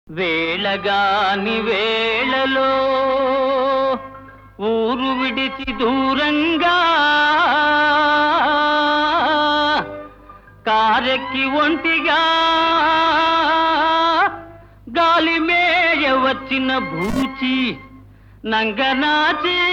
వేళగాని వేళలో ఊరు విడిచి దూరంగా కారెక్కి ఒంటిగా గాలి మేయ వచ్చిన భూచి నంగనాచి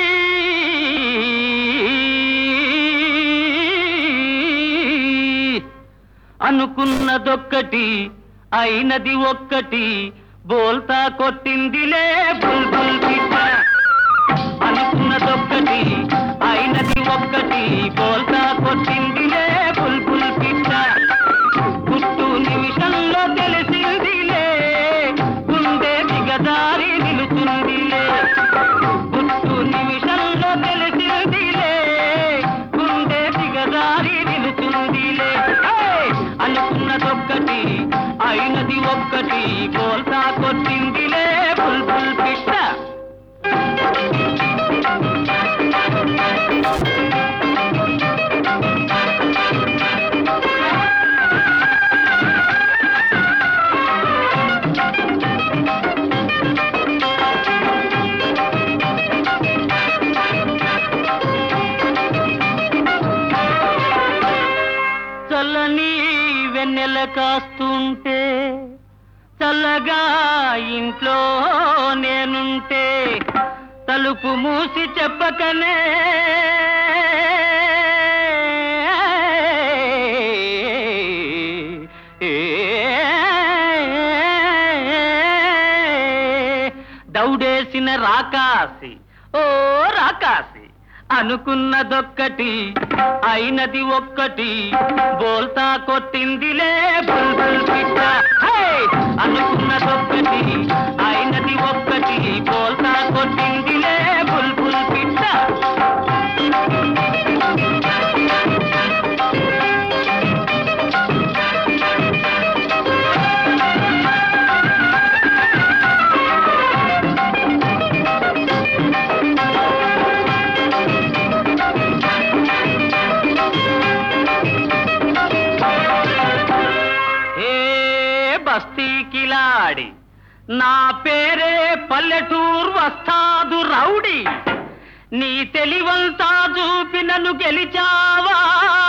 అనుకున్నదొక్కటి అయినది ఒక్కటి బోల్తా కొట్టిందిలే బుల్బుల్ పిట్ట. అనుకున్నదొక్కటి అయినది ఒక్కటి బోల్తా కొట్టిందిలే బుల్బుల్ పిట్ట. గుట్టు నిమిషంలో తెలిసిందిలే గుండె దిగదారి నిలుచుందిలే. గుట్టు నిమిషంలో తెలిసిందిలే గుండె దిగదారి నిలుచుందిలే. అనుకున్నదొక్కటి అయినది ఒక్కటి బోల్తా కొట్టిందిలే బుల్బుల్ పిట్ట. చల్లని వెన్నెల కాస్తుంటే చల్లగా ఇంట్లో నేనుంటే తలుపు మూసి చెప్పకనే దౌడేసిన రాకాసి ఓ రాకాసి. అనుకున్నదొక్కటి అయినది ఒక్కటి బోల్తా కొట్టిందిలే బుల్బుల్ పిట్ట. అనుకున్నదొక్కటి అయినది ఒక్కటి బోల్తా కొట్టిందిలే బుల్బుల్ పిట్ట. బస్తీకిలాడి నా పేరే పల్లెటూరు వస్తాదు రౌడి. నీ తెలివంతా చూపి నన్ను గెలిచావా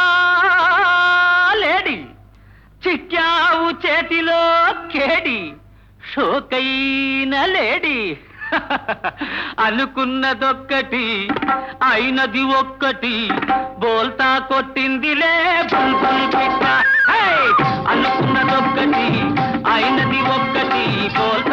లేడి. చిక్కావు చేతిలో కేడి షోకైన లేడి. అనుకున్నదొక్కటి అయినది ఒక్కటి బోల్తా కొట్టిందిలే బుల్బుల్ పిట్ట. అనుకున్నదొక్కటి అయినది ఒక్కటి బోల్తా